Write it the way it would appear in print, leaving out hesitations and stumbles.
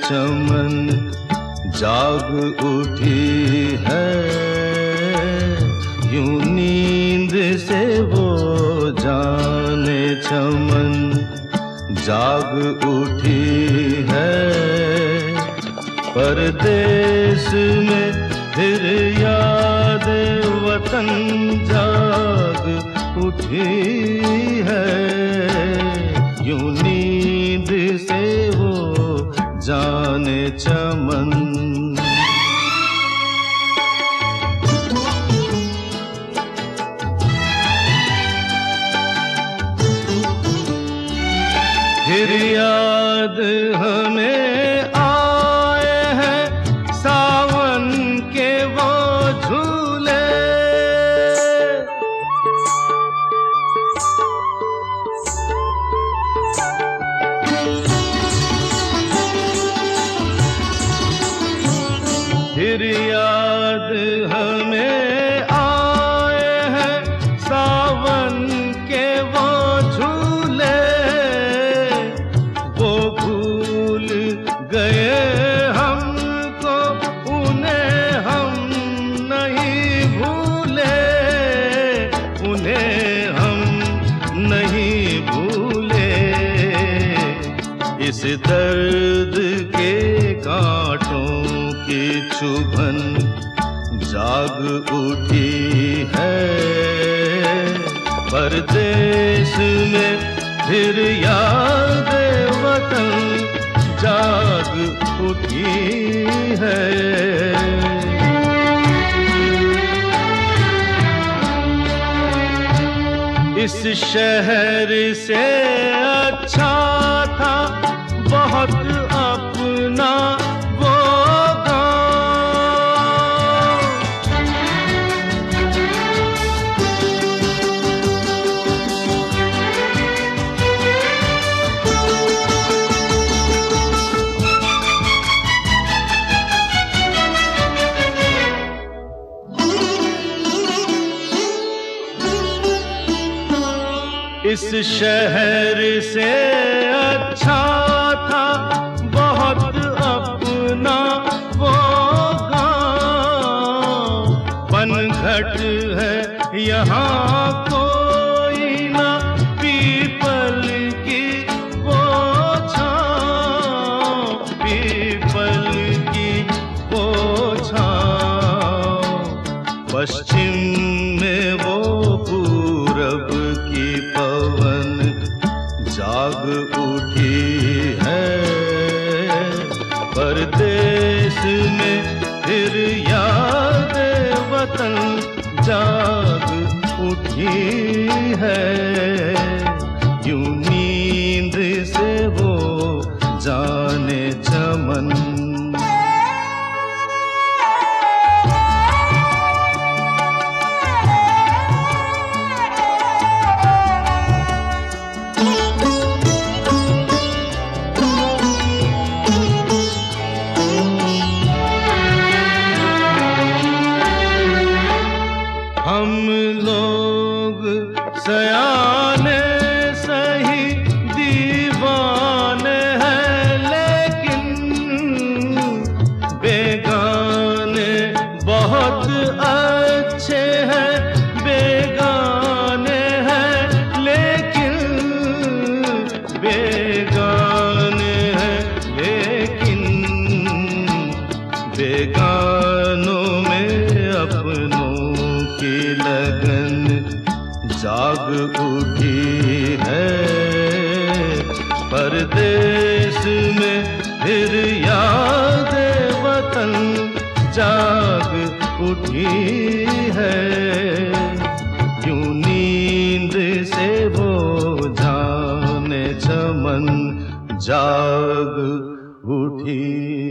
चमन जाग उठी है। यूं नींद से वो जाने चमन जाग उठी है। परदेश में फिर याद वतन जाग उठी है। यूं नींद से वो जाने चमन। फिर याद हमें आए हैं सावन के वो झूले। फिर याद हमें आए हैं सावन के वो झूले। वो भूल गए हमको, उन्हें हम नहीं भूले। उन्हें हम नहीं भूले। इस दर्द के कांटों की चुभन जाग उठी है। परदेश में फिर याद वतन जाग उठी है। इस शहर से अच्छा था बहुत अपना वो इस शहर से अच्छा था बहुत अपना वो गाँव। पनघट है यहाँ कोई ना, पीपल की वो छाँव। पीपल की वो छाँव। पश्चिम में वो पूरब की पवन जाग उठी है। परदेश में फिर याद वतन जाग उठी है। यूं नींद से वो जाने चमन। हम लोग सयाने सही दीवाने हैं, लेकिन बेगाने बहुत अच्छे हैं। बेगाने हैं लेकिन बेगाने हैं लेकिन बेगानों में अपनों की लगन जाग उठी है। परदेश में फिर याद वतन जाग उठी है। यूं नींद से वो जाने चमन जाग उठी